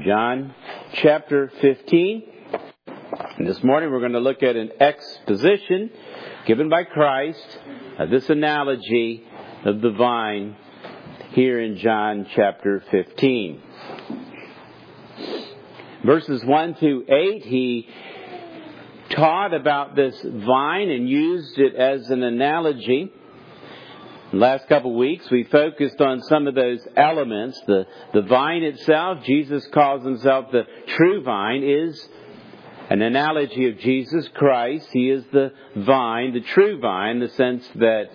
John chapter 15. And this morning we're going to look at an exposition given by Christ of this analogy of the vine here in John chapter 15. Verses 1 through 8, he taught about this vine and used it as an analogy. The last couple of weeks we focused on some of those elements. The vine itself, Jesus calls himself the true vine, is an analogy of Jesus Christ. He is the vine, the true vine, in the sense that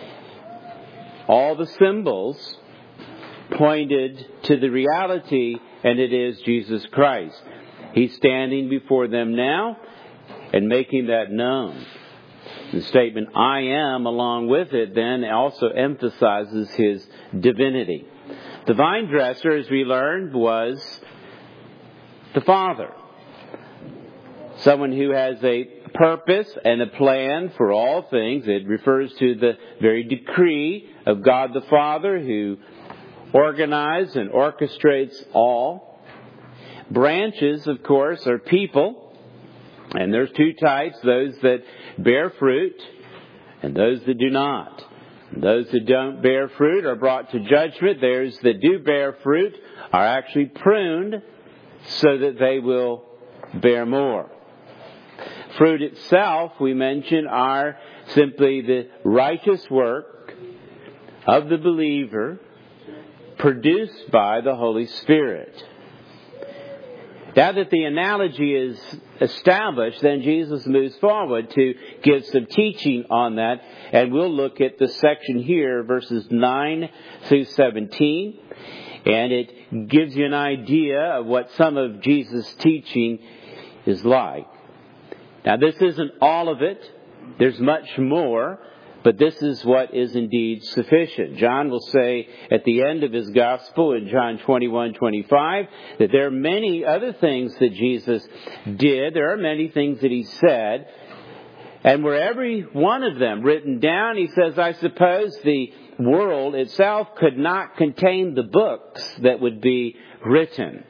all the symbols pointed to the reality, and it is Jesus Christ. He's standing before them now and making that known. The statement, I am, along with it, then also emphasizes his divinity. The vine dresser, as we learned, was the Father. Someone who has a purpose and a plan for all things. It refers to the very decree of God the Father, who organizes and orchestrates all. Branches, of course, are people. And there's two types, those that bear fruit and those that do not. And those that don't bear fruit are brought to judgment. Those that do bear fruit are actually pruned so that they will bear more. Fruit itself, we mentioned, are simply the righteous work of the believer produced by the Holy Spirit. Now that the analogy is established, then Jesus moves forward to give some teaching on that. And we'll look at the section here, verses 9 through 17. And it gives you an idea of what some of Jesus' teaching is like. Now this isn't all of it. There's much more. But this is what is indeed sufficient. John will say at the end of his gospel in John 21:25 that there are many other things that Jesus did. There are many things that he said. And were every one of them written down, he says, I suppose the world itself could not contain the books that would be written.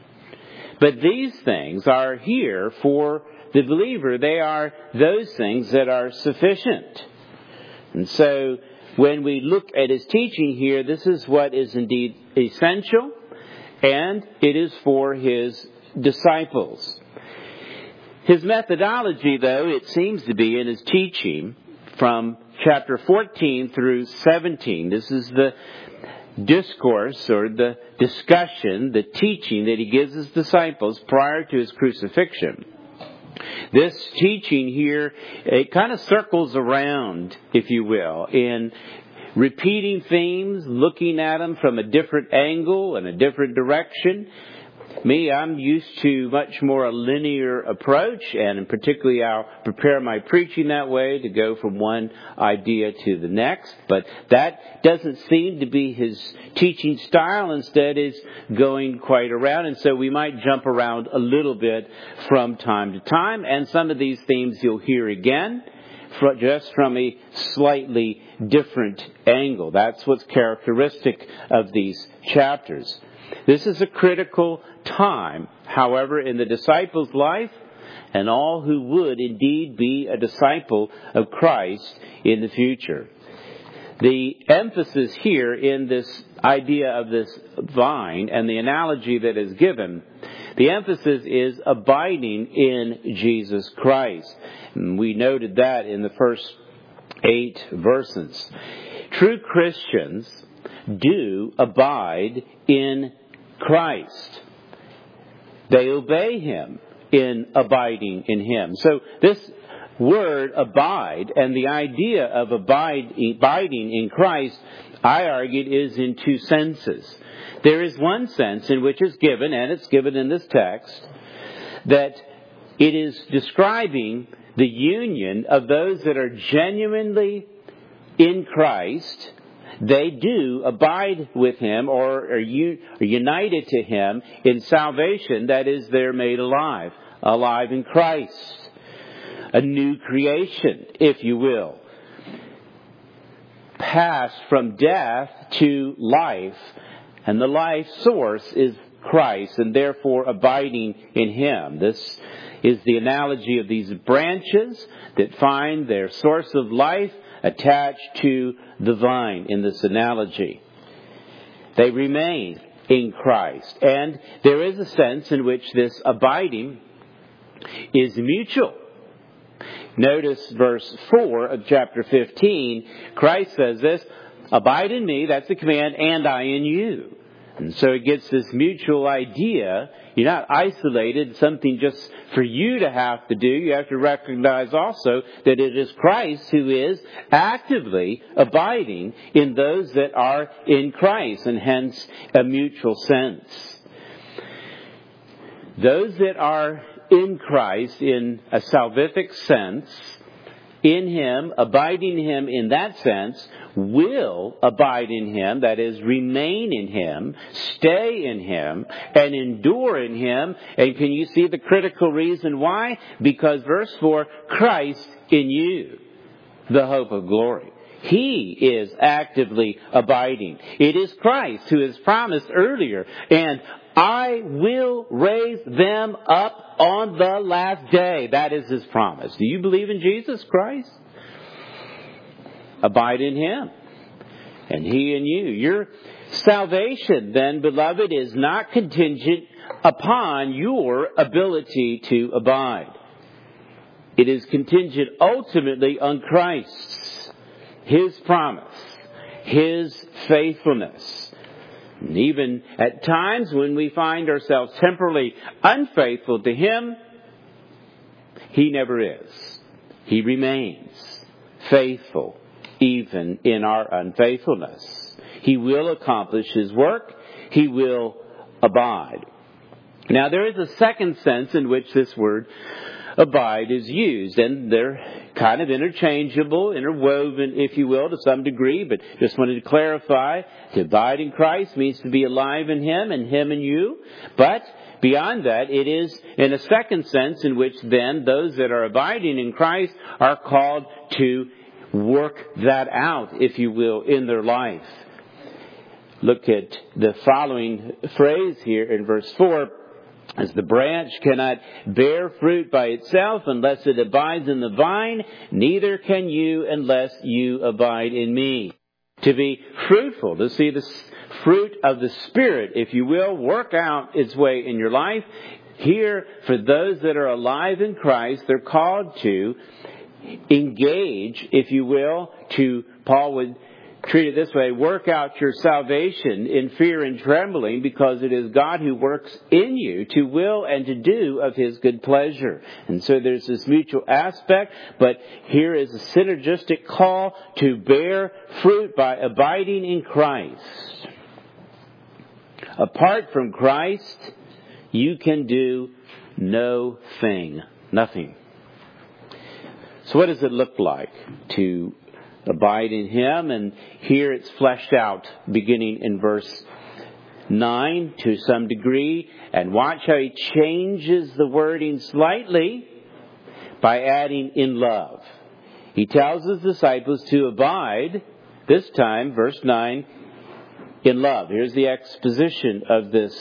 But these things are here for the believer. They are those things that are sufficient. And so when we look at his teaching here, this is what is indeed essential, and it is for his disciples. His methodology, though, it seems to be in his teaching from chapter 14 through 17. This is the discourse or the discussion, the teaching that he gives his disciples prior to his crucifixion. This teaching here, it kind of circles around, if you will, in repeating themes, looking at them from a different angle and a different direction. I'm used to much more a linear approach, and particularly I'll prepare my preaching that way to go from one idea to the next. But that doesn't seem to be his teaching style. Instead, is going quite around, and so we might jump around a little bit from time to time. And some of these themes you'll hear again, just from a slightly different angle. That's what's characteristic of these chapters. This is a critical time, however, in the disciples' life and all who would indeed be a disciple of Christ in the future. The emphasis here in this idea of this vine and the analogy that is given, the emphasis is abiding in Jesus Christ. And we noted that in the first 8 verses. True Christians do abide in Christ. They obey him in abiding in him. So this word abide and the idea of abiding in Christ, I argued, is in two senses. There is one sense in which it's given, and it's given in this text, that it is describing the union of those that are genuinely in Christ. They do abide with him or are united to him in salvation. That is, they're made alive in Christ. A new creation, if you will. Passed from death to life. And the life source is Christ and therefore abiding in Him. This is the analogy of these branches that find their source of life attached to the vine in this analogy. They remain in Christ. And there is a sense in which this abiding is mutual. Notice verse 4 of chapter 15. Christ says this, abide in me, that's the command, and I in you. And so it gets this mutual idea. You're not isolated, something just for you to have to do. You have to recognize also that it is Christ who is actively abiding in those that are in Christ, and hence a mutual sense. Those that are in Christ in a salvific sense, in Him, abiding in Him in that sense, will abide in Him, that is, remain in Him, stay in Him, and endure in Him. And can you see the critical reason why? Because verse 4, Christ in you, the hope of glory. He is actively abiding. It is Christ who is promised earlier, and I will raise them up on the last day. That is His promise. Do you believe in Jesus Christ? Abide in Him, and He in you. Your salvation, then, beloved, is not contingent upon your ability to abide. It is contingent ultimately on Christ's, His promise, His faithfulness. And even at times when we find ourselves temporarily unfaithful to Him, He never is. He remains faithful even in our unfaithfulness. He will accomplish His work. He will abide. Now there is a second sense in which this word abide is used, and they're kind of interchangeable, interwoven, if you will, to some degree, but just wanted to clarify, to abide in Christ means to be alive in Him and Him in you. But beyond that, it is in a second sense in which then those that are abiding in Christ are called to work that out, if you will, in their life. Look at the following phrase here in verse 4. As the branch cannot bear fruit by itself unless it abides in the vine, neither can you unless you abide in me. To be fruitful, to see the fruit of the Spirit, if you will, work out its way in your life. Here, for those that are alive in Christ, they're called to engage, if you will, Paul would treat it this way, work out your salvation in fear and trembling, because it is God who works in you to will and to do of His good pleasure. And so there's this mutual aspect, but here is a synergistic call to bear fruit by abiding in Christ. Apart from Christ, you can do no thing, nothing. So what does it look like to abide in Him? And here it's fleshed out beginning in verse 9 to some degree. And watch how he changes the wording slightly by adding in love. He tells his disciples to abide, this time, verse 9, in love. Here's the exposition of this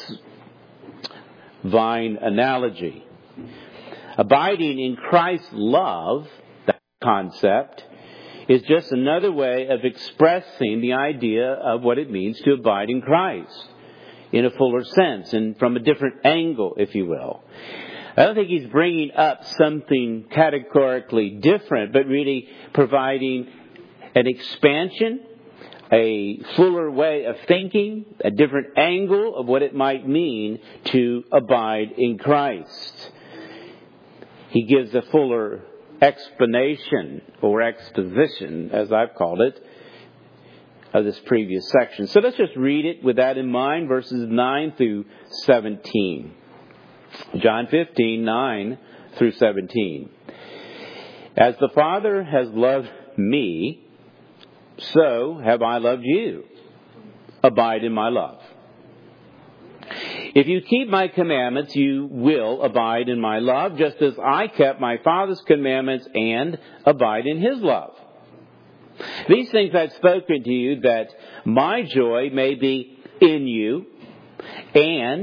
vine analogy. Abiding in Christ's love, that concept, is just another way of expressing the idea of what it means to abide in Christ in a fuller sense and from a different angle, if you will. I don't think he's bringing up something categorically different, but really providing an expansion, a fuller way of thinking, a different angle of what it might mean to abide in Christ. He gives a fuller explanation or exposition, as I've called it, of this previous section. So let's just read it with that in mind, verses 9 through 17. John 15, 9 through 17. As the Father has loved me, so have I loved you. Abide in my love. If you keep my commandments, you will abide in my love, just as I kept my Father's commandments and abide in His love. These things I've spoken to you, that my joy may be in you, and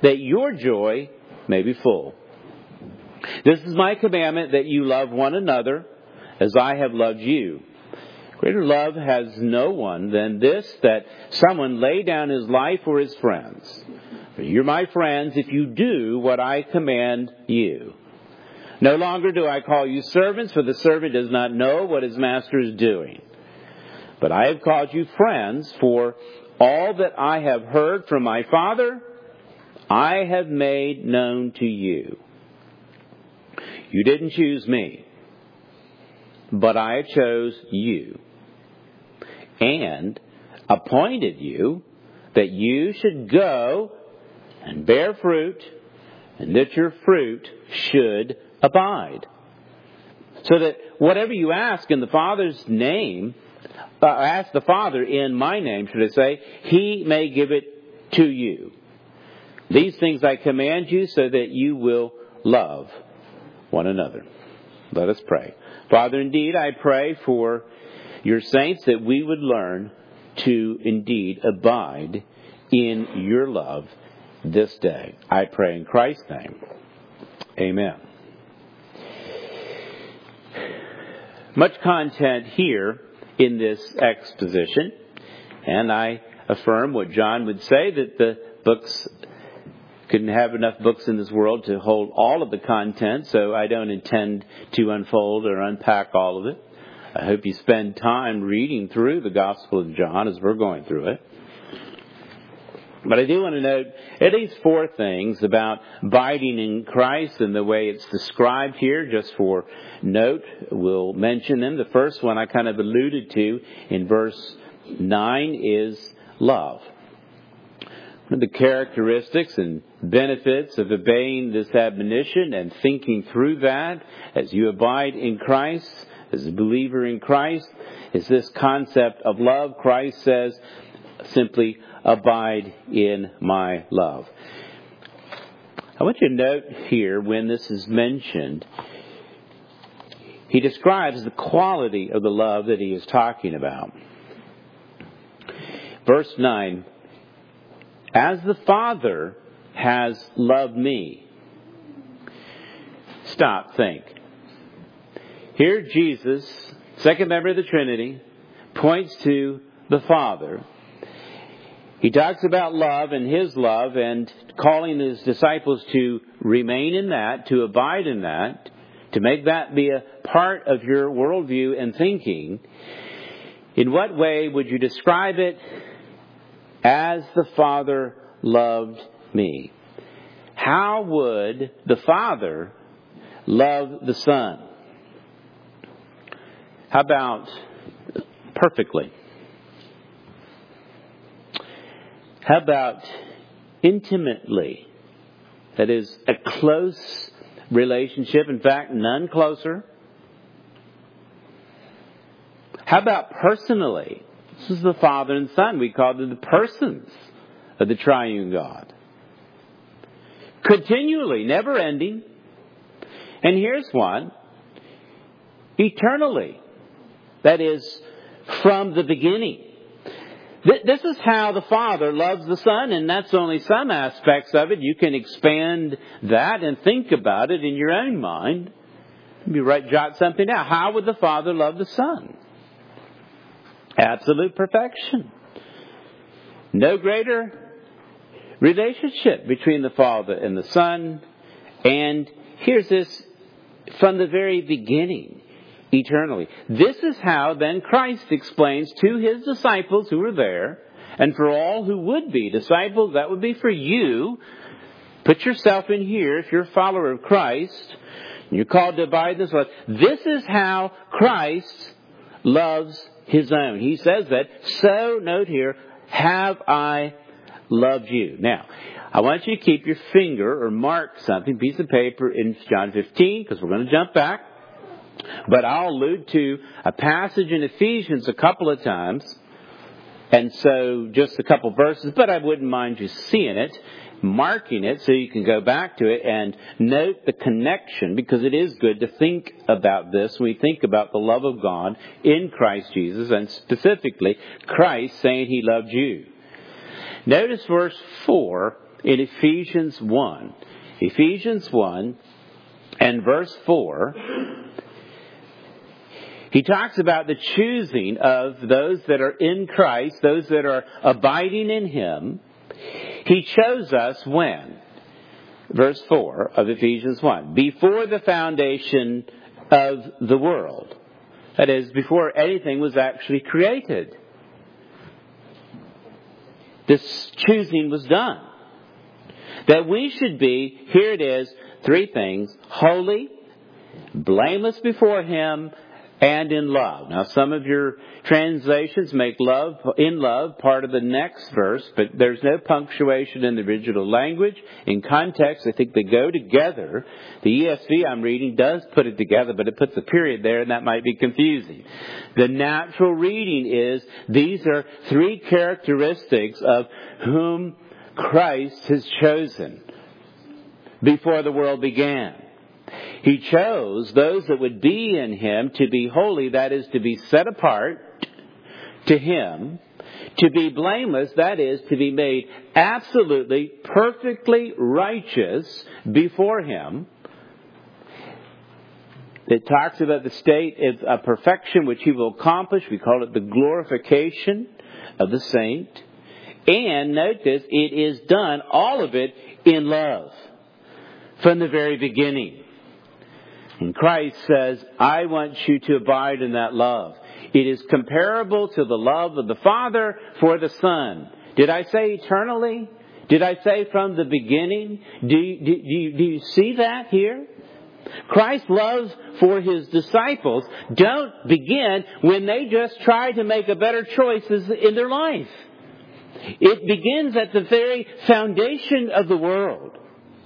that your joy may be full. This is my commandment, that you love one another as I have loved you. Greater love has no one than this, that someone lay down his life for his friends. You're my friends if you do what I command you. No longer do I call you servants, for the servant does not know what his master is doing. But I have called you friends, for all that I have heard from my Father, I have made known to you. You didn't choose me, but I chose you and appointed you that you should go and bear fruit, and that your fruit should abide. So that whatever you ask in the Father's name, ask the Father in my name, should I say, He may give it to you. These things I command you so that you will love one another. Let us pray. Father, indeed, I pray for your saints that we would learn to indeed abide in your love this day. I pray in Christ's name. Amen. Much content here in this exposition, and I affirm what John would say, that the books couldn't have enough books in this world to hold all of the content, so I don't intend to unfold or unpack all of it. I hope you spend time reading through the Gospel of John as we're going through it. But I do want to note at least 4 things about abiding in Christ and the way it's described here, just for note. We'll mention them. The first one I kind of alluded to in verse 9 is love. One of the characteristics and benefits of obeying this admonition and thinking through that as you abide in Christ, as a believer in Christ, is this concept of love. Christ says simply, abide in my love. I want you to note here when this is mentioned, he describes the quality of the love that he is talking about. Verse 9, as the Father has loved me. Stop, think. Here Jesus, second member of the Trinity, points to the Father. He talks about love and His love and calling His disciples to remain in that, to abide in that, to make that be a part of your worldview and thinking. In what way would you describe it? As the Father loved me. How would the Father love the Son? How about perfectly? How about intimately? That is a close relationship. In fact, none closer. How about personally? This is the Father and Son. We call them the persons of the triune God. Continually, never ending. And here's one. Eternally. That is, from the beginning. This is how the Father loves the Son, and that's only some aspects of it. You can expand that and think about it in your own mind. Jot something down. How would the Father love the Son? Absolute perfection. No greater relationship between the Father and the Son. And here's this from the very beginning. Eternally. This is how then Christ explains to His disciples who were there, and for all who would be disciples, that would be for you. Put yourself in here if you're a follower of Christ, and you're called to abide in this love. This is how Christ loves His own. He says that, so note here, have I loved you. Now, I want you to keep your finger or mark something, piece of paper in John 15, because we're going to jump back. But I'll allude to a passage in Ephesians a couple of times. And so just a couple verses, but I wouldn't mind you seeing it, marking it so you can go back to it and note the connection, because it is good to think about this when we think about the love of God in Christ Jesus, and specifically Christ saying He loved you. Notice verse 4 in Ephesians 1. Ephesians 1 and verse 4, he talks about the choosing of those that are in Christ, those that are abiding in Him. He chose us when? Verse 4 of Ephesians 1. Before the foundation of the world. That is, before anything was actually created. This choosing was done. That we should be, here it is, 3 things: holy, blameless before Him, and in love. Now, some of your translations make love, in love, part of the next verse, but there's no punctuation in the original language. In context, I think they go together. The ESV I'm reading does put it together, but it puts a period there, and that might be confusing. The natural reading is, these are 3 characteristics of whom Christ has chosen before the world began. He chose those that would be in Him to be holy, that is, to be set apart to Him, to be blameless, that is, to be made absolutely, perfectly righteous before Him. It talks about the state of perfection which He will accomplish. We call it the glorification of the saint. And note this, it is done, all of it, in love from the very beginning. And Christ says, I want you to abide in that love. It is comparable to the love of the Father for the Son. Did I say eternally? Did I say from the beginning? Do you see that here? Christ's love for His disciples don't begin when they just try to make a better choices in their life. It begins at the very foundation of the world.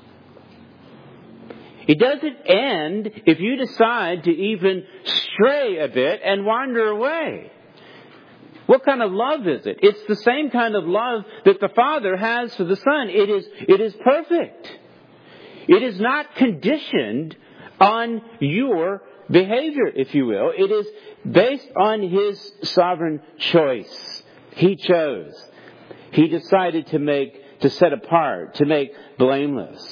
It doesn't end if you decide to even stray a bit and wander away. What kind of love is it? It's the same kind of love that the Father has for the Son. It is perfect. It is not conditioned on your behavior, if you will. It is based on His sovereign choice. He chose. He decided to set apart, to make blameless.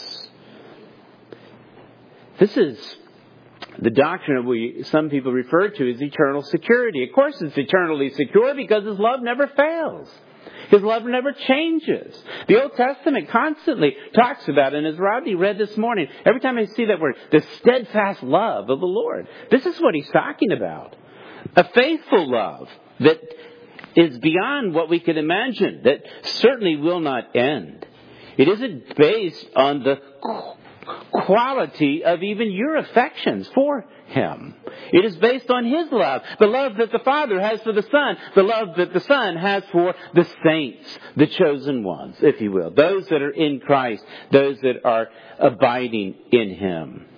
This is the doctrine some people refer to as eternal security. Of course it's eternally secure because His love never fails. His love never changes. The Old Testament constantly talks about, and as Rodney read this morning, every time I see that word, the steadfast love of the Lord. This is what He's talking about. A faithful love that is beyond what we can imagine, that certainly will not end. It isn't based on the quality of even your affections for Him. It is based on His love, the love that the Father has for the Son, the love that the Son has for the saints, the chosen ones, if you will, those that are in Christ, those that are abiding in Him.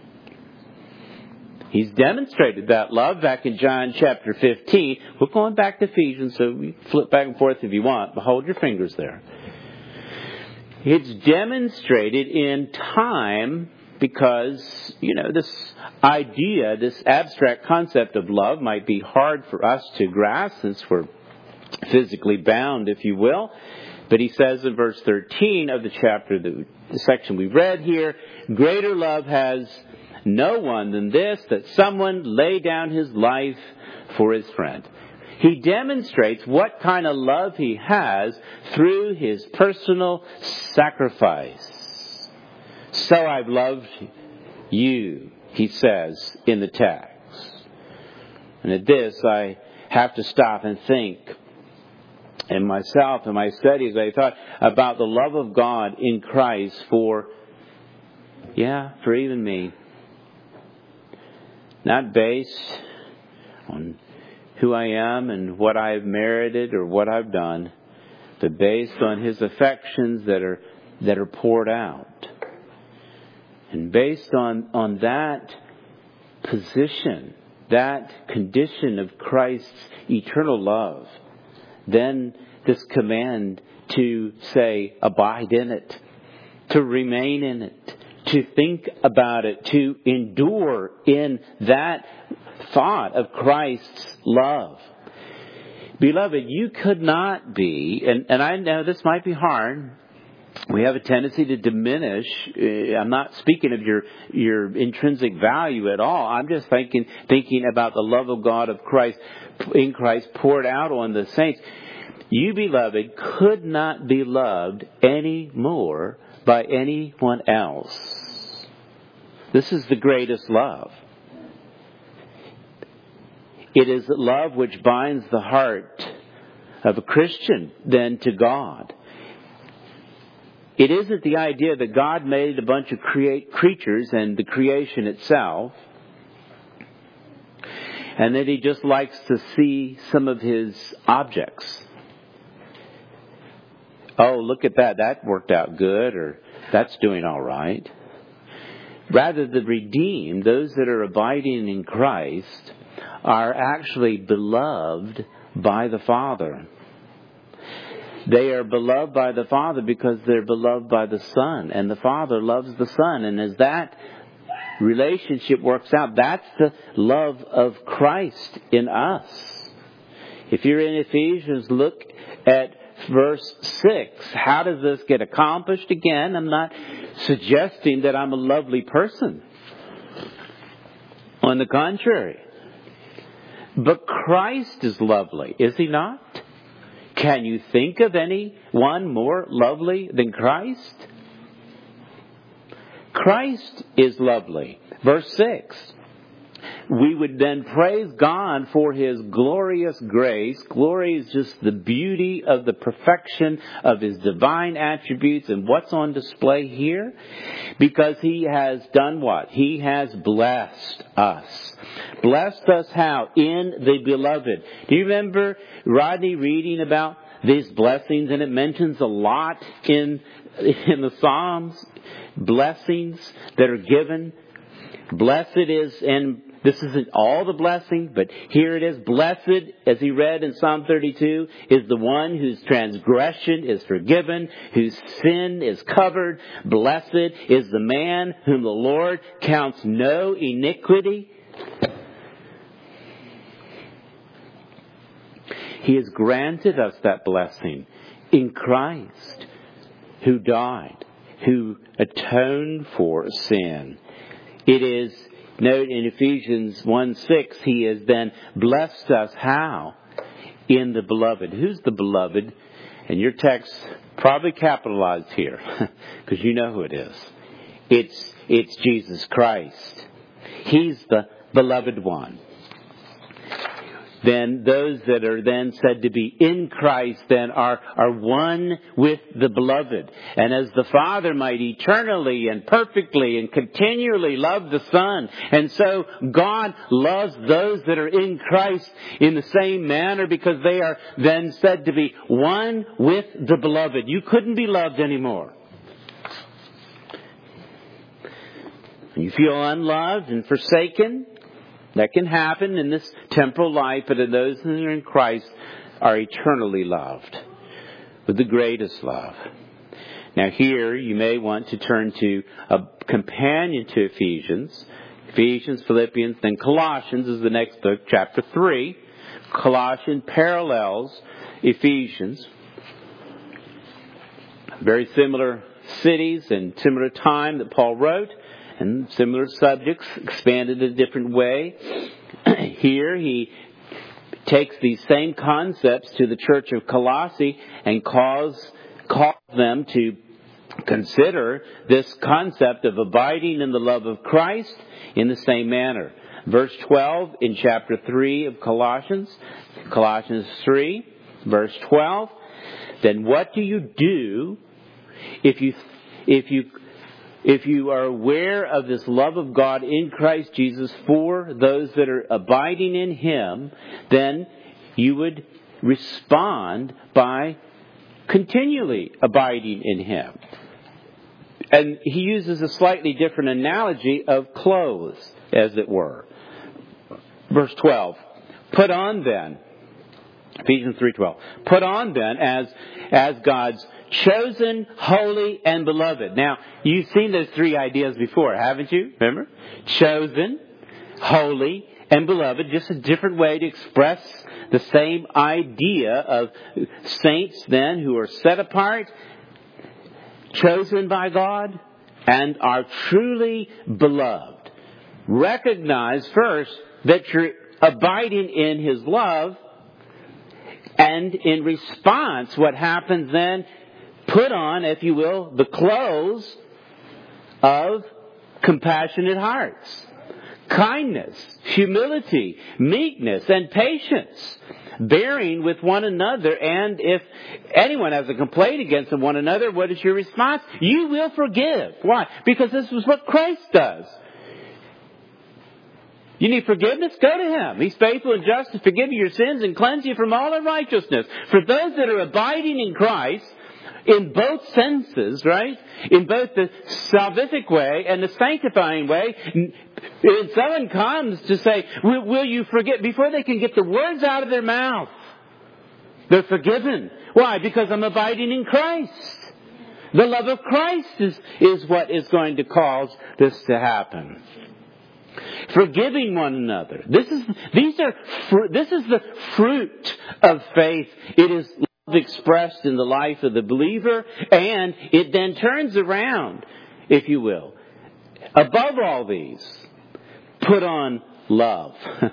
He's demonstrated that love back in John chapter 15. We're going back to Ephesians, so we flip back and forth if you want, but hold your fingers there. It's demonstrated in time because, this idea, this abstract concept of love might be hard for us to grasp since we're physically bound, if you will. But he says in verse 13 of the chapter, the section we read here, greater love has no one than this, that someone lay down his life for his friend. He demonstrates what kind of love He has through His personal sacrifice. So I've loved you, He says in the text. And at this, I have to stop and think. In myself, in my studies, I thought about the love of God in Christ for even me. Not based on who I am and what I've merited or what I've done, but based on His affections that are poured out. And based on that position, that condition of Christ's eternal love, then this command to say, abide in it, to remain in it, to think about it, to endure in that thought of Christ's love. Beloved, you could not be, and I know this might be hard, we have a tendency to diminish. I'm not speaking of your intrinsic value at all. I'm just thinking about the love of God of Christ in Christ poured out on the saints. You, beloved, could not be loved any more by anyone else. This is the greatest love. It is love which binds the heart of a Christian then to God. It isn't the idea that God made a bunch of creatures and the creation itself, and that He just likes to see some of His objects. Oh, look at that. That worked out good, or that's doing all right. Rather, the redeemed, those that are abiding in Christ, are actually beloved by the Father. They are beloved by the Father because they're beloved by the Son. And the Father loves the Son. And as that relationship works out, that's the love of Christ in us. If you're in Ephesians, look at verse 6. How does this get accomplished? Again, I'm not suggesting that I'm a lovely person. On the contrary. But Christ is lovely, is He not? Can you think of anyone more lovely than Christ? Christ is lovely. Verse 6. We would then praise God for His glorious grace. Glory is just the beauty of the perfection of His divine attributes. And what's on display here? Because He has done what? He has blessed us. Blessed us how? In the Beloved. Do you remember Rodney reading about these blessings? And it mentions a lot in the Psalms. Blessings that are given. Blessed is, and this isn't all the blessing, but here it is. Blessed, as he read in Psalm 32, is the one whose transgression is forgiven, whose sin is covered. Blessed is the man whom the Lord counts no iniquity. He has granted us that blessing in Christ, who died, who atoned for sin. It is, note in Ephesians 1:6, He has then blessed us how? In the Beloved. Who's the Beloved? And your text probably capitalized here, because you know who it is. It's Jesus Christ. He's the Beloved One. Then those that are then said to be in Christ then are one with the Beloved. And as the Father might eternally and perfectly and continually love the Son, and so God loves those that are in Christ in the same manner because they are then said to be one with the Beloved. You couldn't be loved anymore. You feel unloved and forsaken. That can happen in this temporal life, but those that are in Christ are eternally loved with the greatest love. Now here you may want to turn to a companion to Ephesians. Ephesians, Philippians, then Colossians is the next book, chapter 3. Colossians parallels Ephesians. Very similar cities and similar time that Paul wrote. And similar subjects, expanded a different way. Here he takes these same concepts to the church of Colossae and calls them to consider this concept of abiding in the love of Christ in the same manner. Verse 12 in chapter 3 of Colossians 3, verse 12. Then what do you do if you are aware of this love of God in Christ Jesus for those that are abiding in Him? Then you would respond by continually abiding in Him. And he uses a slightly different analogy of clothes, as it were. Verse 12. Put on then, Ephesians 3:12. Put on then as God's chosen, holy, and beloved. Now, you've seen those three ideas before, haven't you? Remember? Chosen, holy, and beloved. Just a different way to express the same idea of saints then who are set apart, chosen by God and are truly beloved, recognize first that you're abiding in His love, and in response, what happens then, put on, if you will, the clothes of compassionate hearts, kindness, humility, meekness, and patience, bearing with one another. And if anyone has a complaint against one another, what is your response? You will forgive. Why? Because this is what Christ does. You need forgiveness? Go to Him. He's faithful and just to forgive you your sins and cleanse you from all unrighteousness. For those that are abiding in Christ, in both senses, right? In both the salvific way and the sanctifying way, if someone comes to say, will you forgive? Before they can get the words out of their mouth, they're forgiven. Why? Because I'm abiding in Christ. The love of Christ is what is going to cause this to happen. Forgiving one another. This is the fruit of faith. It is love expressed in the life of the believer, and it then turns around, if you will. Above all these, put on love.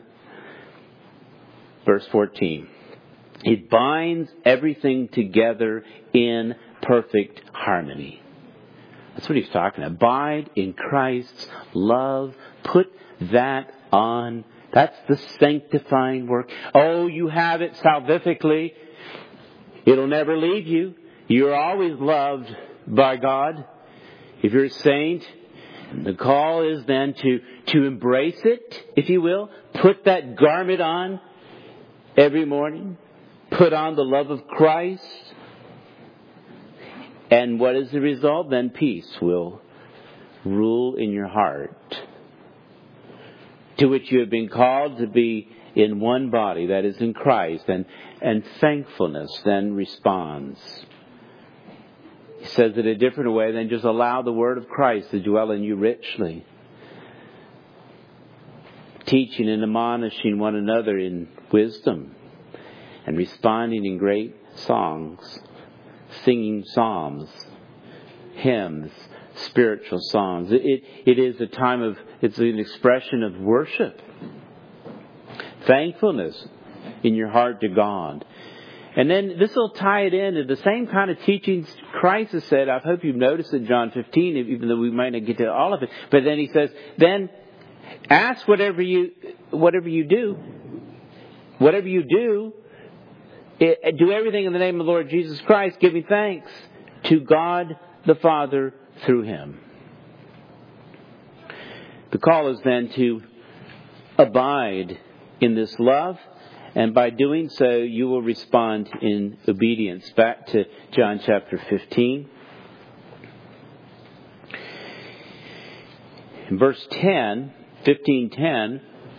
Verse 14. It binds everything together in perfect harmony. That's what he's talking about. Abide in Christ's love. Put that on. That's the sanctifying work. Oh, you have it salvifically. It'll never leave you. You're always loved by God. If you're a saint, the call is then to embrace it, if you will. Put that garment on every morning. Put on the love of Christ. And what is the result? Then peace will rule in your heart, to which you have been called to be in one body, that is in Christ, and thankfulness then responds. He says it a different way than just allow the word of Christ to dwell in you richly. Teaching and admonishing one another in wisdom, and responding in great songs, singing psalms, hymns, spiritual songs. It is a time of, it's an expression of worship. Thankfulness in your heart to God. And then this will tie it into the same kind of teachings Christ has said. I hope you've noticed in John 15, even though we might not get to all of it. But then he says, then ask whatever you do, do everything in the name of the Lord Jesus Christ, giving thanks to God the Father through Him. The call is then to abide in this love, and by doing so, you will respond in obedience. Back to John chapter 15. In verse 10, 15:10,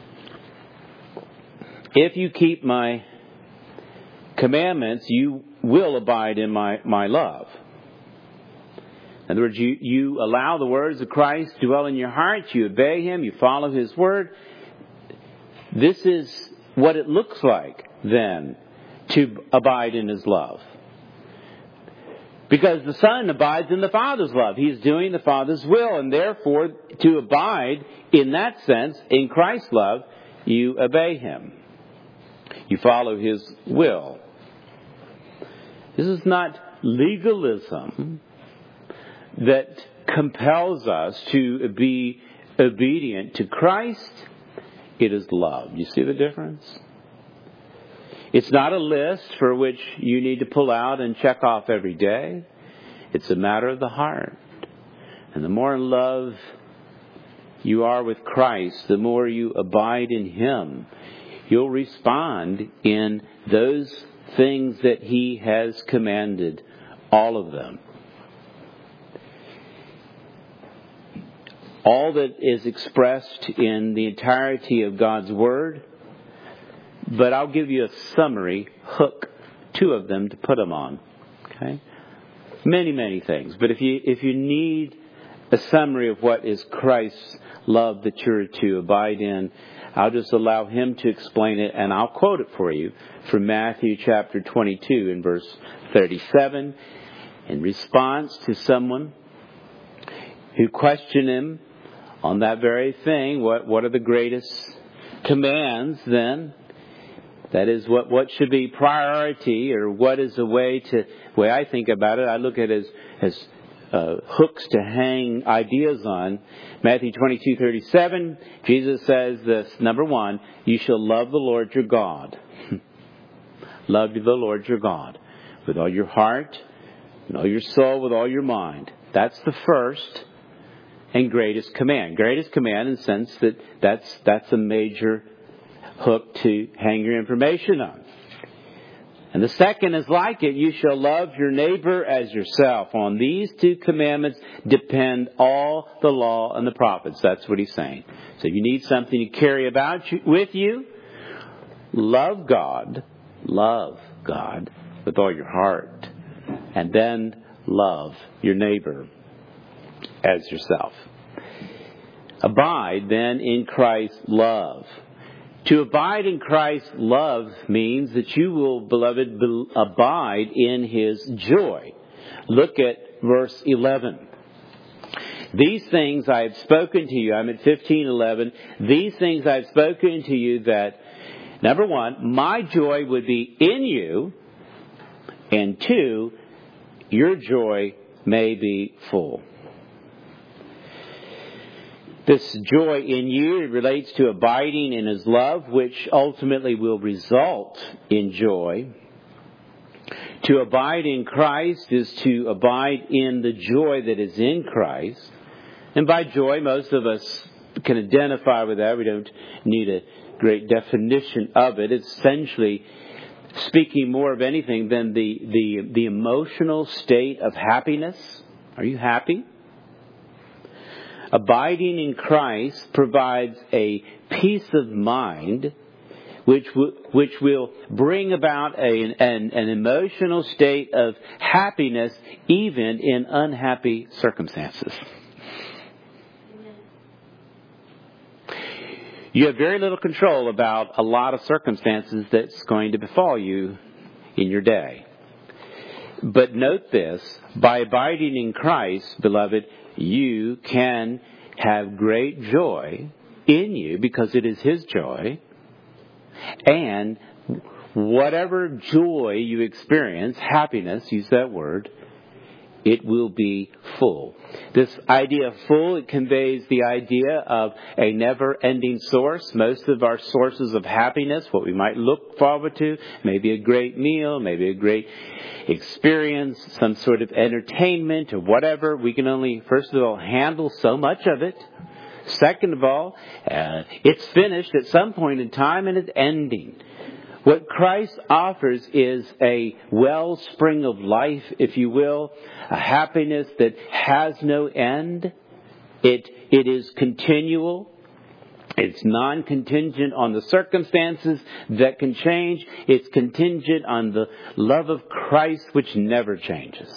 if you keep my commandments, you will abide in my love. In other words, you allow the words of Christ to dwell in your heart, you obey Him, you follow His word. This is what it looks like then to abide in His love. Because the Son abides in the Father's love. He is doing the Father's will, and therefore to abide in that sense, in Christ's love, you obey Him. You follow His will. This is not legalism that compels us to be obedient to Christ. It is love. You see the difference? It's not a list for which you need to pull out and check off every day. It's a matter of the heart. And the more in love you are with Christ, the more you abide in Him, you'll respond in those things that He has commanded, all of them. All that is expressed in the entirety of God's Word, but I'll give you a summary, hook, 2 of them to put them on. Okay? Many, many things. But if you need a summary of what is Christ's love that you're to abide in, I'll just allow Him to explain it, and I'll quote it for you from Matthew chapter 22 and verse 37. in response to someone who questioned him on that very thing. What are the greatest commands then? That is, what should be priority, or what is the way I think about it, I look at it as hooks to hang ideas on. Matthew 22:37, Jesus says this, number one, you shall love the Lord your God. Love the Lord your God with all your heart, with all your soul, with all your mind. That's the first and greatest command. Greatest command in the sense that that's a major hook to hang your information on. And the second is like it. You shall love your neighbor as yourself. On these two commandments depend all the law and the prophets. That's what he's saying. So if you need something to carry about with you, love God with all your heart. And then love your neighbor as yourself. Abide then in Christ's love. To abide in Christ's love means that you will, beloved, abide in His joy. Look at verse 11. These things I have spoken to you. I'm at 15:11. These things I have spoken to you that, number one, my joy would be in you, and two, your joy may be full. This joy in you relates to abiding in His love, which ultimately will result in joy. To abide in Christ is to abide in the joy that is in Christ. And by joy, most of us can identify with that. We don't need a great definition of it. It's essentially speaking more of anything than the emotional state of happiness. Are you happy? Abiding in Christ provides a peace of mind which will bring about an emotional state of happiness even in unhappy circumstances. You have very little control about a lot of circumstances that's going to befall you in your day. But note this, by abiding in Christ, beloved, you can have great joy in you because it is His joy. And whatever joy you experience, happiness, use that word, it will be full. This idea of full, it conveys the idea of a never-ending source. Most of our sources of happiness, what we might look forward to, maybe a great meal, maybe a great experience, some sort of entertainment or whatever. We can only, first of all, handle so much of it. Second of all, it's finished at some point in time and it's ending. What Christ offers is a wellspring of life, if you will, a happiness that has no end. It is continual. It's non-contingent on the circumstances that can change. It's contingent on the love of Christ, which never changes.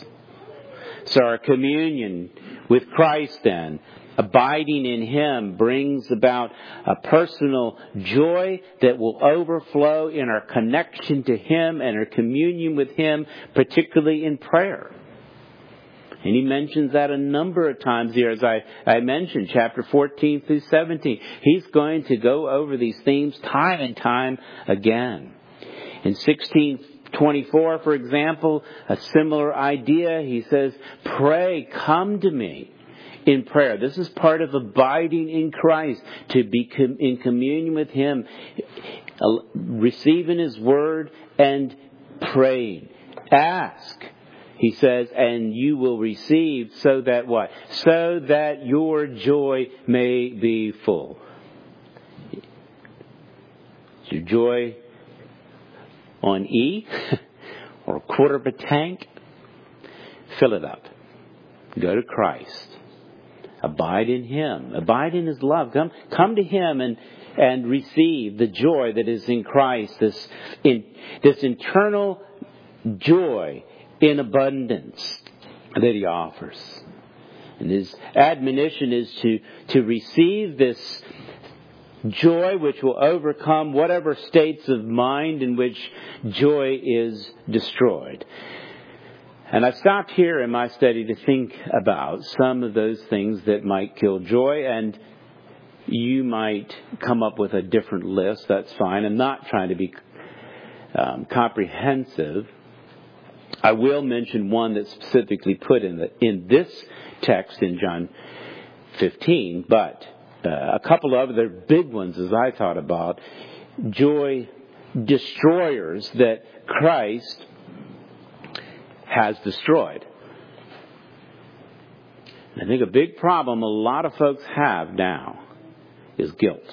So our communion with Christ then, abiding in Him, brings about a personal joy that will overflow in our connection to Him and our communion with Him, particularly in prayer. And he mentions that a number of times here, as I mentioned, chapter 14 through 17. He's going to go over these themes time and time again. In 16:24, for example, a similar idea. He says, pray, come to me in prayer. This is part of abiding in Christ, to be in communion with Him, receiving His Word and praying. Ask, he says, and you will receive, so that what? So that your joy may be full. Is your joy on E or a quarter of a tank? Fill it up. Go to Christ. Abide in Him. Abide in His love. Come to Him and receive the joy that is in Christ. This internal joy in abundance that He offers. And His admonition is to receive this joy which will overcome whatever states of mind in which joy is destroyed. And I stopped here in my study to think about some of those things that might kill joy, and you might come up with a different list. That's fine. I'm not trying to be comprehensive. I will mention one that's specifically put in this text in John 15, but a couple of other big ones as I thought about joy destroyers that Christ has destroyed. I think a big problem a lot of folks have now is guilt.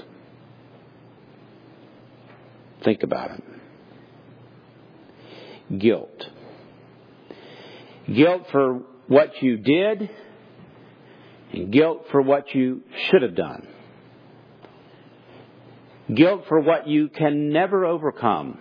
Think about it. Guilt. Guilt for what you did and guilt for what you should have done. Guilt for what you can never overcome.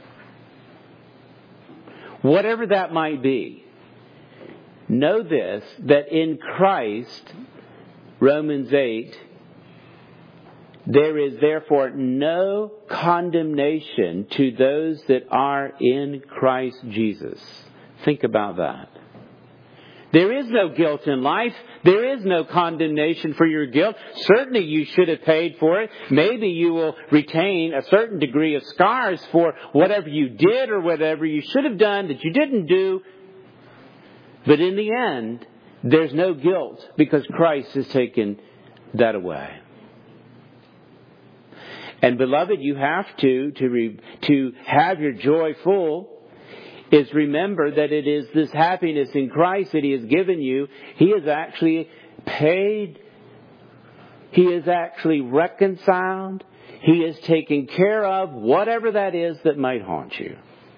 Whatever that might be, know this, that in Christ, Romans 8, there is therefore no condemnation to those that are in Christ Jesus. Think about that. There is no guilt in life. There is no condemnation for your guilt. Certainly you should have paid for it. Maybe you will retain a certain degree of scars for whatever you did or whatever you should have done that you didn't do. But in the end, there's no guilt because Christ has taken that away. And beloved, you have to have your joy full, is remember that it is this happiness in Christ that He has given you. He has actually paid. He is actually reconciled. He is taking care of whatever that is that might haunt you.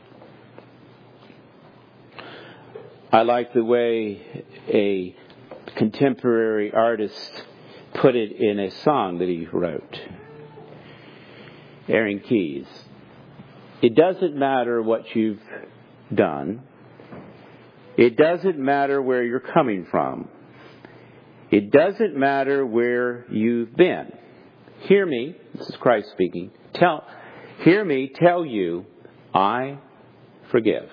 I like the way a contemporary artist put it in a song that he wrote. Aaron Keyes. It doesn't matter what you've done. It doesn't matter where you're coming from. It doesn't matter where you've been. Hear me, this is Christ speaking. Hear me tell you, I forgive.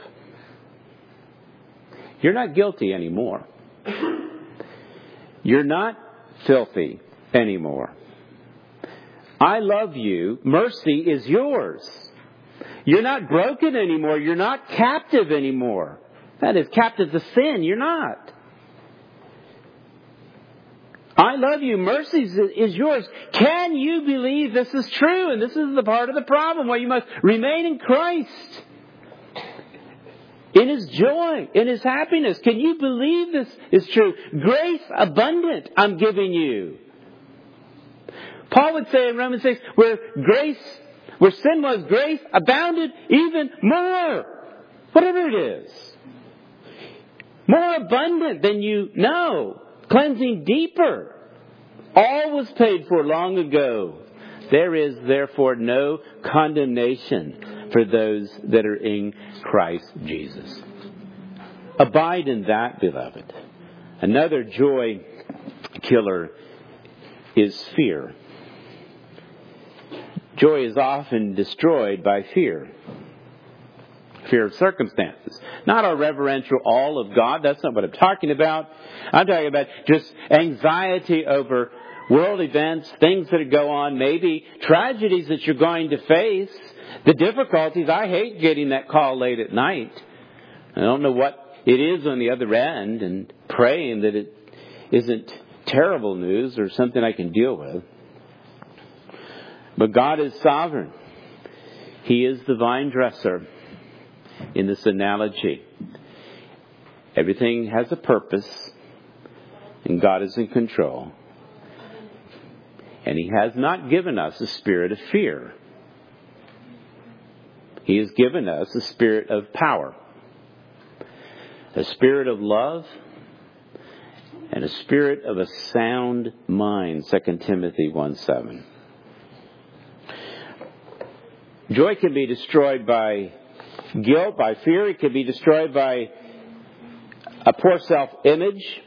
You're not guilty anymore. You're not filthy anymore. I love you. Mercy is yours. You're not broken anymore. You're not captive anymore. That is, captive to sin. You're not. I love you. Mercy is yours. Can you believe this is true? And this is the part of the problem where you must remain in Christ. In His joy, in His happiness. Can you believe this is true? Grace abundant I'm giving you. Paul would say in Romans 6, where sin was, grace abounded even more. Whatever it is. More abundant than you know. Cleansing deeper. All was paid for long ago. There is therefore no condemnation for those that are in Christ Jesus. Abide in that, beloved. Another joy killer is fear. Joy is often destroyed by fear. Fear of circumstances. Not our reverential awe of God. That's not what I'm talking about. I'm talking about just anxiety over world events, things that go on, maybe tragedies that you're going to face, the difficulties. I hate getting that call late at night. I don't know what it is on the other end, and praying that it isn't terrible news or something I can deal with. But God is sovereign. He is the vine dresser in this analogy. Everything has a purpose, and God is in control. And He has not given us a spirit of fear. He has given us a spirit of power, a spirit of love, and a spirit of a sound mind, 2 Timothy 1:7. Joy can be destroyed by guilt, by fear. It can be destroyed by a poor self-image.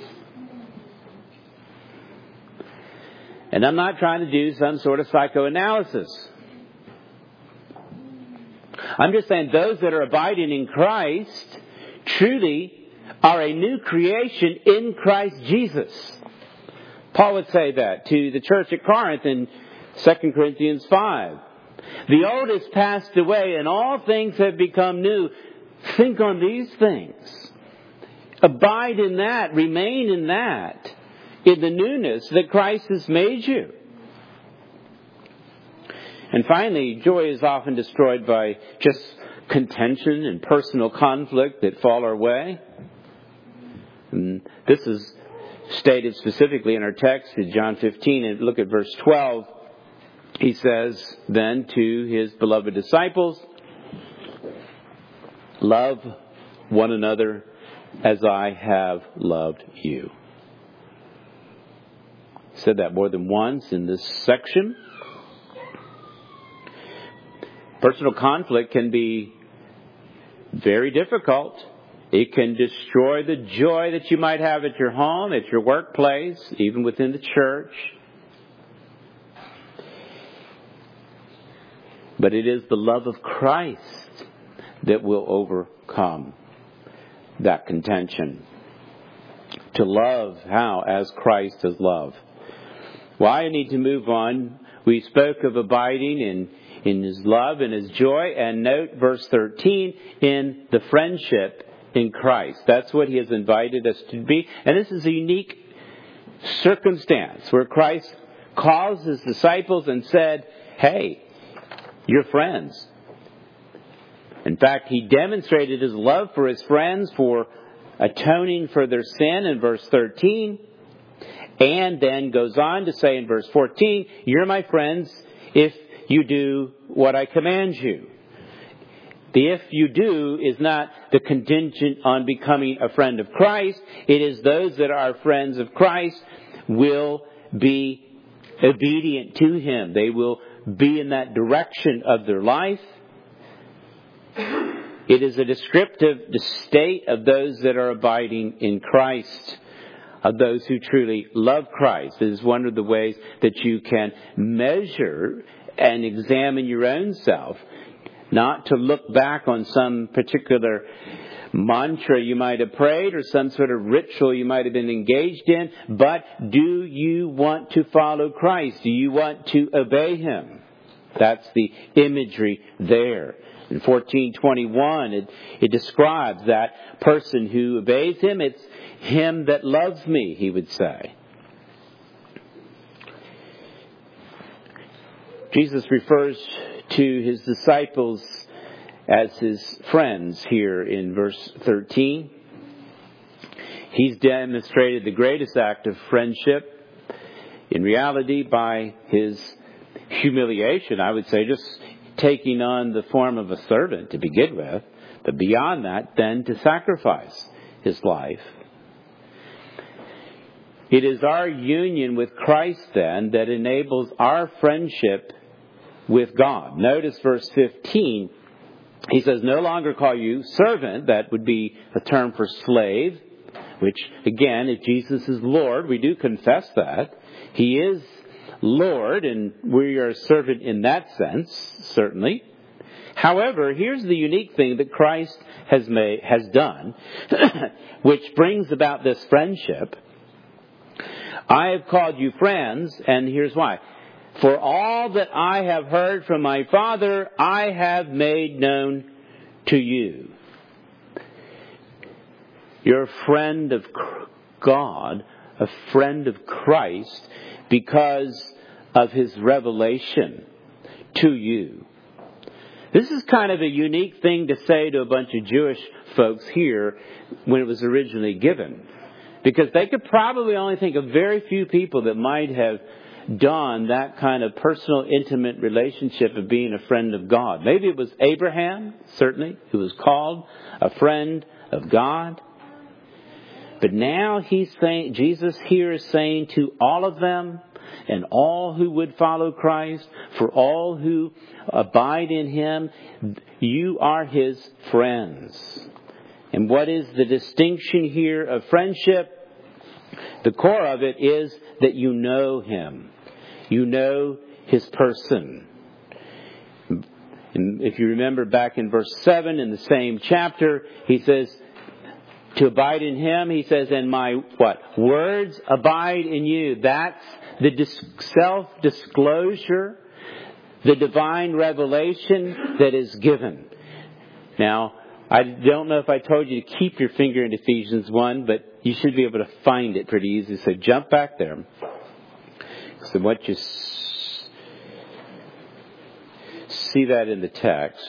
And I'm not trying to do some sort of psychoanalysis. I'm just saying those that are abiding in Christ truly are a new creation in Christ Jesus. Paul would say that to the church at Corinth in 2 Corinthians 5. The old has passed away and all things have become new. Think on these things. Abide in that. Remain in that. In the newness that Christ has made you. And finally, joy is often destroyed by just contention and personal conflict that fall our way. And this is stated specifically in our text in John 15. And look at verse 12. He says then to his beloved disciples, love one another as I have loved you. He said that more than once in this section. Personal conflict can be very difficult. It can destroy the joy that you might have at your home, at your workplace, even within the church. But it is the love of Christ that will overcome that contention. To love how? As Christ has loved. Well, I need to move on. We spoke of abiding in His love and His joy. And note verse 13, in the friendship in Christ. That's what He has invited us to be. And this is a unique circumstance where Christ calls His disciples and said, hey, you're friends. In fact, He demonstrated His love for His friends for atoning for their sin in verse 13. And then goes on to say in verse 14, you're my friends if you do what I command you. The if you do is not the contingent on becoming a friend of Christ. It is those that are friends of Christ will be obedient to Him. They will be in that direction of their life. It is a descriptive state of those that are abiding in Christ, of those who truly love Christ. It is one of the ways that you can measure and examine your own self, not to look back on some particular mantra you might have prayed or some sort of ritual you might have been engaged in, but do you want to follow Christ? Do you want to obey Him? That's the imagery there. In 14:21, it describes that person who obeys Him. It's him that loves me, He would say. Jesus refers to His disciples as His friends here in verse 13. He's demonstrated the greatest act of friendship in reality by His humiliation, I would say, just taking on the form of a servant to begin with, but beyond that, then to sacrifice His life. It is our union with Christ, then, that enables our friendship with God. Notice verse 15. He says, no longer call you servant. That would be a term for slave, which, again, if Jesus is Lord, we do confess that. He is Lord, and we are a servant in that sense, certainly. However, here's the unique thing that Christ has done, which brings about this friendship. I have called you friends, and here's why. For all that I have heard from my Father, I have made known to you. You're a friend of God, a friend of Christ, because of His revelation to you. This is kind of a unique thing to say to a bunch of Jewish folks here when it was originally given. Because they could probably only think of very few people that might have done that kind of personal, intimate relationship of being a friend of God. Maybe it was Abraham, certainly, who was called a friend of God. But now Jesus here is saying to all of them, and all who would follow Christ, for all who abide in Him, you are His friends. And what is the distinction here of friendship? The core of it is that you know Him. You know His person. And if you remember back in verse 7 in the same chapter, He says, To abide in Him, He says, and my what? Words abide in you. That's the self-disclosure, the divine revelation that is given. Now, I don't know if I told you to keep your finger in Ephesians 1, but you should be able to find it pretty easily. So jump back there. So what you see that in the text.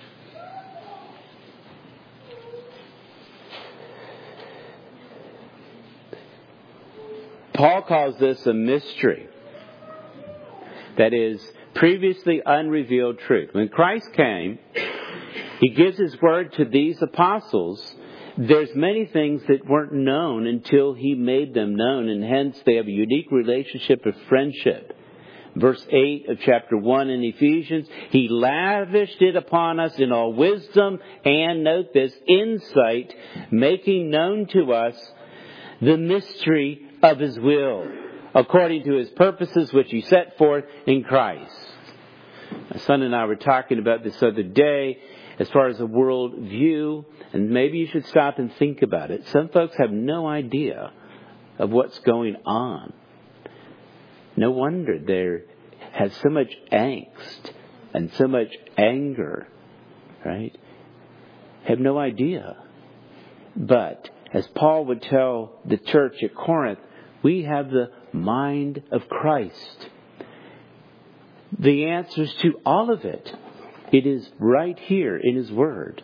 Paul calls this a mystery. That is previously unrevealed truth. When Christ came, He gives His word to these apostles. There's many things that weren't known until He made them known, and hence they have a unique relationship of friendship. Verse 8 of chapter 1 in Ephesians, He lavished it upon us in all wisdom and, note this, insight, making known to us the mystery of His will, according to His purposes which He set forth in Christ. My son and I were talking about this other day as far as a world view, and maybe you should stop and think about it. Some folks have no idea of what's going on. No wonder there has so much angst and so much anger, right? Have no idea. But as Paul would tell the church at Corinth, we have the mind of Christ. The answers to all of it, it is right here in His Word.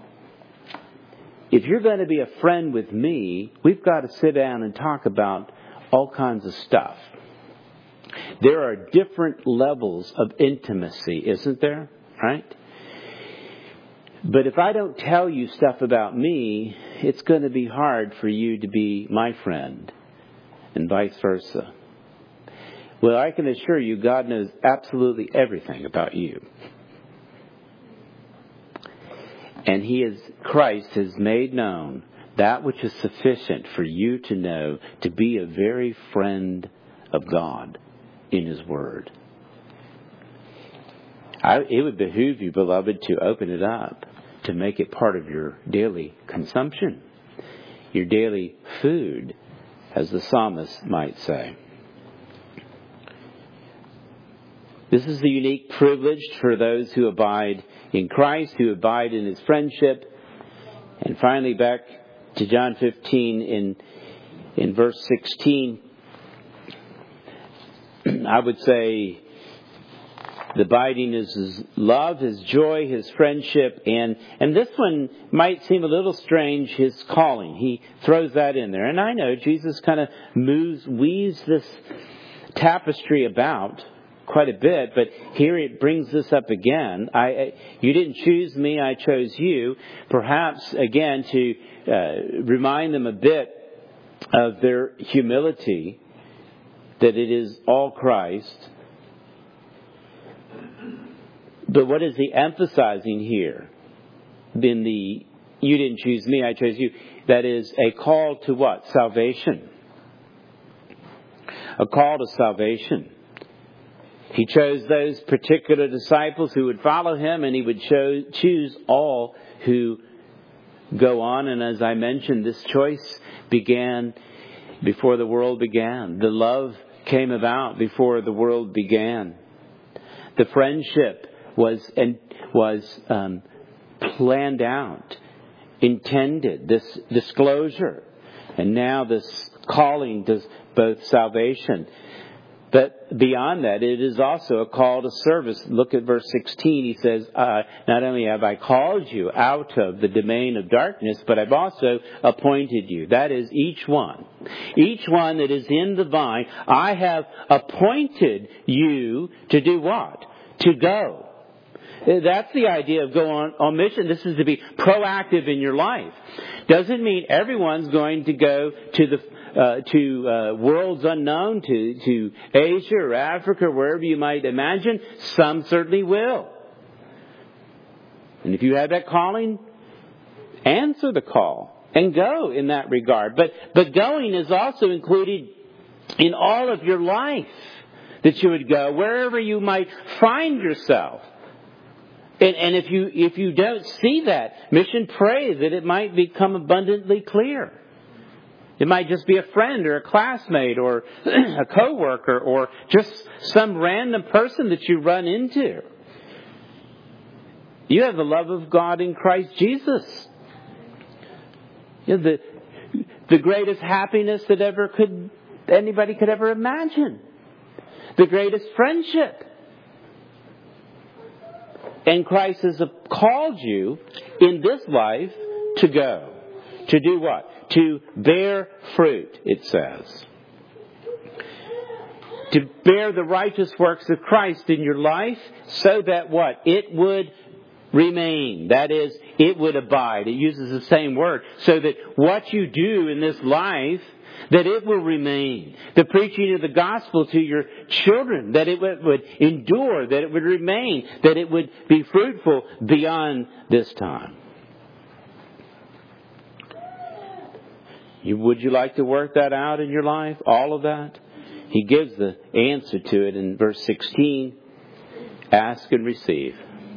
If you're going to be a friend with me, we've got to sit down and talk about all kinds of stuff. There are different levels of intimacy, isn't there? Right? But if I don't tell you stuff about me, it's going to be hard for you to be my friend, and vice versa. Well, I can assure you, God knows absolutely everything about you. And Christ has made known that which is sufficient for you to know to be a very friend of God in His Word. It would behoove you, beloved, to open it up, to make it part of your daily consumption, your daily food, as the psalmist might say. This is the unique privilege for those who abide in Christ, who abide in His friendship. And finally, back to John 15 in verse 16, I would say the abiding is His love, His joy, His friendship, and this one might seem a little strange, His calling. He throws that in there. And I know Jesus kind of weaves this tapestry about quite a bit, but here it brings this up again. You didn't choose me, I chose you. Perhaps, again, to remind them a bit of their humility, that it is all Christ. But what is He emphasizing here? You didn't choose me, I chose you. That is a call to what? Salvation. A call to salvation. He chose those particular disciples who would follow Him, and He would choose all who go on. And as I mentioned, this choice began before the world began. The love came about before the world began. The friendship was planned out, intended, this disclosure, and now this calling to both salvation. But beyond that, it is also a call to service. Look at verse 16. He says, not only have I called you out of the domain of darkness, but I've also appointed you. That is each one. Each one that is in the vine, I have appointed you to do what? To go. That's the idea of go on mission. This is to be proactive in your life. Doesn't mean everyone's going to go to worlds unknown, to Asia or Africa, or wherever you might imagine. Some certainly will. And if you have that calling, answer the call and go in that regard. But going is also included in all of your life, that you would go wherever you might find yourself. And if you don't see that, mission pray that it might become abundantly clear. It might just be a friend or a classmate or a coworker or just some random person that you run into. You have the love of God in Christ Jesus. You have the greatest happiness that anybody could ever imagine. The greatest friendship. And Christ has called you in this life to go. To do what? To bear fruit, it says. To bear the righteous works of Christ in your life so that what? It would remain. That is, it would abide. It uses the same word. So that what you do in this life, that it will remain. The preaching of the gospel to your children, that it would endure, that it would remain, that it would be fruitful beyond this time. Would you like to work that out in your life? All of that? He gives the answer to it in verse 16. Ask and receive.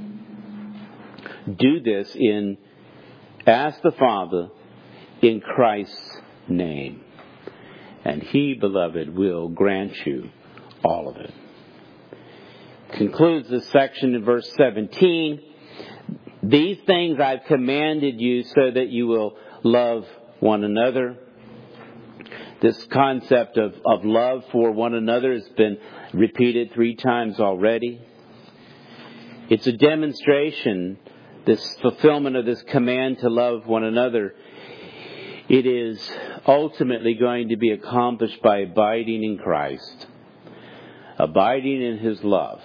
Do this ask the Father in Christ's name. And He, beloved, will grant you all of it. Concludes this section in verse 17. These things I've commanded you so that you will love one another. This concept of love for one another has been repeated 3 times already. It's a demonstration, this fulfillment of this command to love one another. It is ultimately going to be accomplished by abiding in Christ, abiding in His love,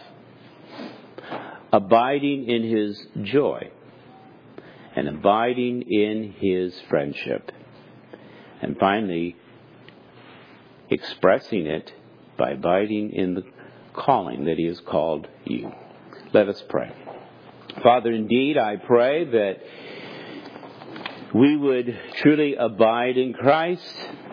abiding in His joy, and abiding in His friendship. And finally, expressing it by abiding in the calling that He has called you. Let us pray. Father, indeed, I pray that we would truly abide in Christ,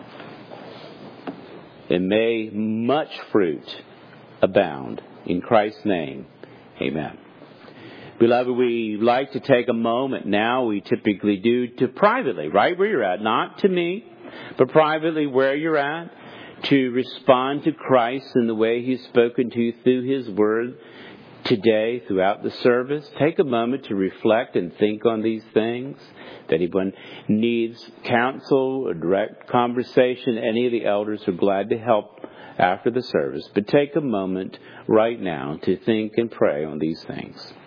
and may much fruit abound. In Christ's name, amen. Beloved, we like to take a moment now, we typically do, to privately, right where you're at, not to me, but privately where you're at, to respond to Christ in the way He's spoken to you through His Word today, throughout the service. Take a moment to reflect and think on these things. If anyone needs counsel or direct conversation, any of the elders are glad to help after the service. But take a moment right now to think and pray on these things.